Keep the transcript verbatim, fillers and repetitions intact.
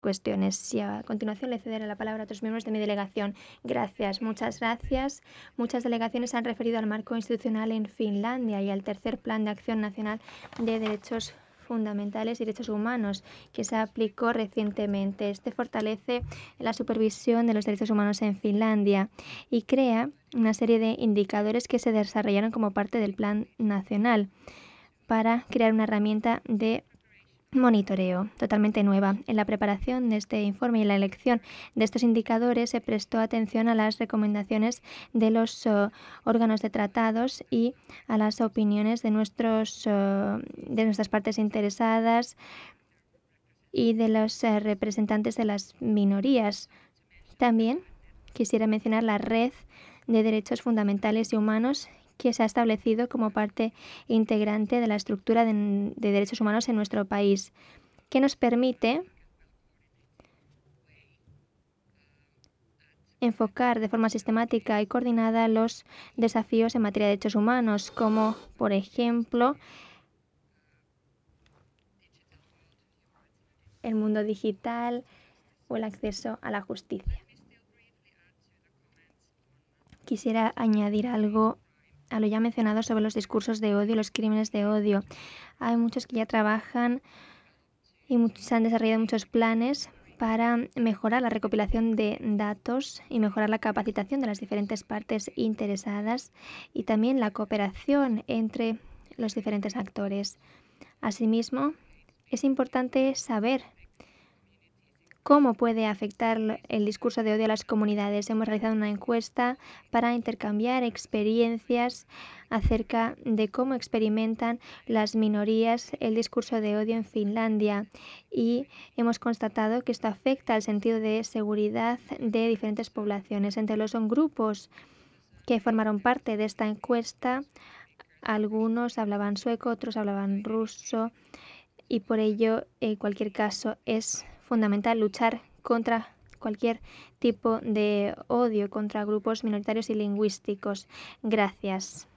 cuestiones. Y a continuación le cederé la palabra a otros miembros de mi delegación. Gracias, muchas gracias. Muchas delegaciones han referido al marco institucional en Finlandia y al tercer Plan de Acción Nacional de Derechos Fundamentales y Derechos Humanos que se aplicó recientemente. Este fortalece la supervisión de los derechos humanos en Finlandia y crea una serie de indicadores que se desarrollaron como parte del Plan Nacional para crear una herramienta de monitoreo totalmente nueva. En la preparación de este informe y la elección de estos indicadores se prestó atención a las recomendaciones de los uh, órganos de tratados y a las opiniones de, nuestros, uh, de nuestras partes interesadas y de los uh, representantes de las minorías. También quisiera mencionar la red de derechos fundamentales y humanos que se ha establecido como parte integrante de la estructura de, de derechos humanos en nuestro país, que nos permite enfocar de forma sistemática y coordinada los desafíos en materia de derechos humanos, como por ejemplo el mundo digital o el acceso a la justicia. Quisiera añadir algo a lo ya mencionado sobre los discursos de odio y los crímenes de odio. Hay muchos que ya trabajan y se han desarrollado muchos planes para mejorar la recopilación de datos y mejorar la capacitación de las diferentes partes interesadas y también la cooperación entre los diferentes actores. Asimismo, es importante saber cómo puede afectar el discurso de odio a las comunidades. Hemos realizado una encuesta para intercambiar experiencias acerca de cómo experimentan las minorías el discurso de odio en Finlandia y hemos constatado que esto afecta al sentido de seguridad de diferentes poblaciones. Entre los grupos que formaron parte de esta encuesta, algunos hablaban sueco, otros hablaban ruso y por ello, en cualquier caso, es fundamental luchar contra cualquier tipo de odio contra grupos minoritarios y lingüísticos. Gracias.